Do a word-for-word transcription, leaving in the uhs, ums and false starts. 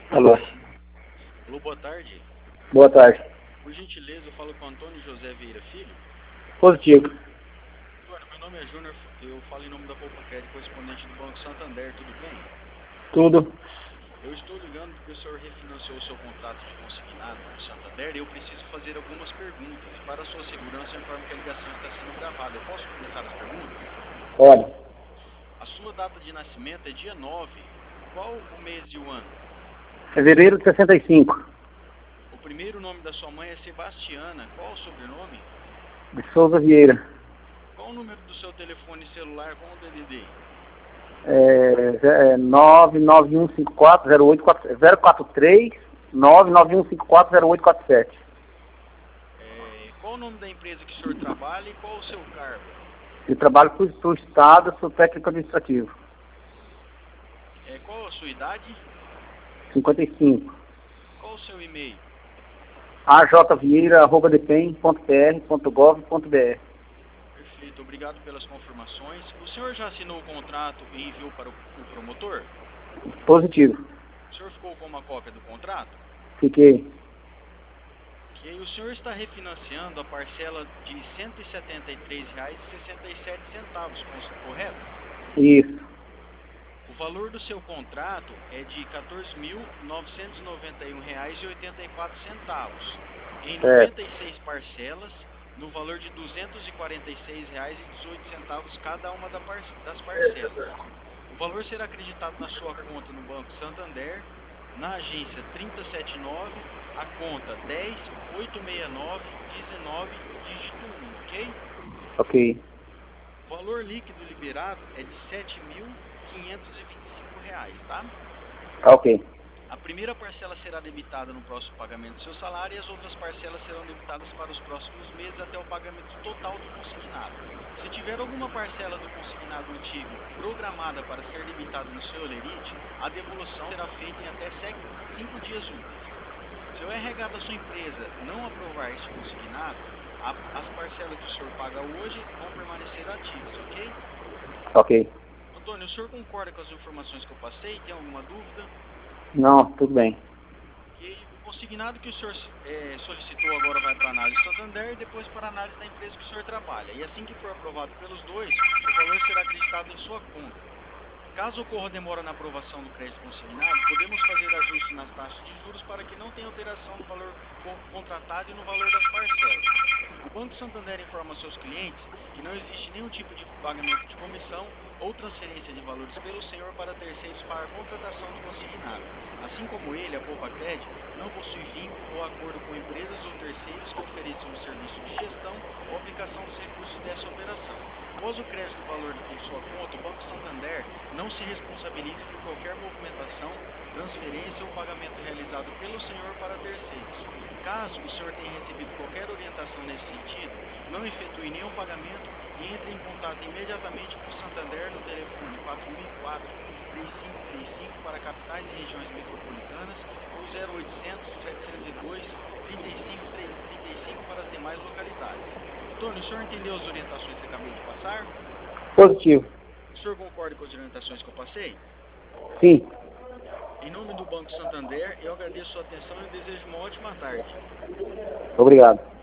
Alô. Alô, boa tarde. Boa tarde. Por gentileza, eu falo com Antônio José Vieira Filho. Positivo. Antônio, meu nome é Júnior, eu falo em nome da Poupa Crédito, correspondente do Banco Santander, tudo bem? Tudo. Eu estou ligando porque o senhor refinanciou o seu contrato de consignado com o Santander e eu preciso fazer algumas perguntas. E para a sua segurança, eu informo que a ligação está sendo gravada. Eu posso começar as perguntas? Olha, A sua data de nascimento é dia nove. Qual o mês e o ano? fevereiro de sessenta e cinco. O primeiro nome da sua mãe é Sebastiana. Qual o sobrenome? De Souza Vieira. Qual o número do seu telefone celular com o D D D? É, é nove nove um cinco quatro zero oito quatro zero quatro três nove nove um cinco quatro zero oito quatro sete. É, qual o nome da empresa que o senhor trabalha e qual o seu cargo? Eu trabalho para o Estado, sou técnico administrativo. É, qual a sua idade? cinquenta e cinco. Qual o seu e-mail? a j vieira arroba d p e m ponto p r ponto gov ponto b r. Perfeito, obrigado pelas confirmações. O senhor já assinou o contrato e enviou para o, o promotor? Positivo. O senhor ficou com uma cópia do contrato? Fiquei. Ok, o senhor está refinanciando a parcela de cento e setenta e três reais e sessenta e sete centavos, correto? Isso. O valor do seu contrato é de quatorze mil novecentos e noventa e um reais e oitenta e quatro centavos, em Certo. noventa e seis parcelas, no valor de duzentos e quarenta e seis reais e dezoito centavos cada uma das parcelas. O valor será acreditado na sua conta no Banco Santander, na agência trinta e sete nove, a conta dez oito seis nove dezenove, dígito um, ok? Ok. O valor líquido liberado é de sete mil quinhentos e vinte e cinco reais, tá? Ok. A primeira parcela será debitada no próximo pagamento do seu salário e as outras parcelas serão debitadas para os próximos meses até o pagamento total do consignado. Se tiver alguma parcela do consignado antigo programada para ser debitada no seu holerite, a devolução será feita em até cinco dias úteis. Se o R H da sua empresa não aprovar este consignado, a, as parcelas que o senhor paga hoje vão permanecer ativas, ok? Ok. Antônio, o senhor concorda com as informações que eu passei? Tem alguma dúvida? Não, tudo bem. Ok. O consignado que o senhor é, solicitou agora vai para a análise do Santander e depois para a análise da empresa que o senhor trabalha. E assim que for aprovado pelos dois, o valor será acreditado em sua conta. Caso ocorra demora na aprovação do crédito consignado, podemos fazer ajuste nas taxas de juros para que não tenha alteração no valor contratado e no valor das parcelas. O Banco Santander informa aos seus clientes que não existe nenhum tipo de pagamento de comissão ou transferência de valores pelo senhor para terceiros para a contratação do consignado. Assim como ele, a Poupa Crédito, não possui vínculo ou acordo com empresas ou terceiros que ofereçam o serviço de gestão ou aplicação dos recursos dessa operação. Após o crédito do valor em sua conta, o Banco Santander não se responsabiliza por qualquer movimentação, transferência ou pagamento realizado pelo senhor para terceiros. Caso o senhor tenha recebido qualquer orientação nesse sentido, não efetue nenhum pagamento e entre em contato imediatamente com o Santander no telefone quatro mil e quatro, três cinco três cinco para capitais e regiões metropolitanas ou zero oitocentos, setecentos e dois, trinta e cinco, trinta e cinco para as demais localidades. Antônio, o senhor entendeu as orientações que acabei de passar? Positivo. O senhor concorda com as orientações que eu passei? Sim. Em nome do Banco Santander, eu agradeço a sua atenção e desejo uma ótima tarde. Obrigado.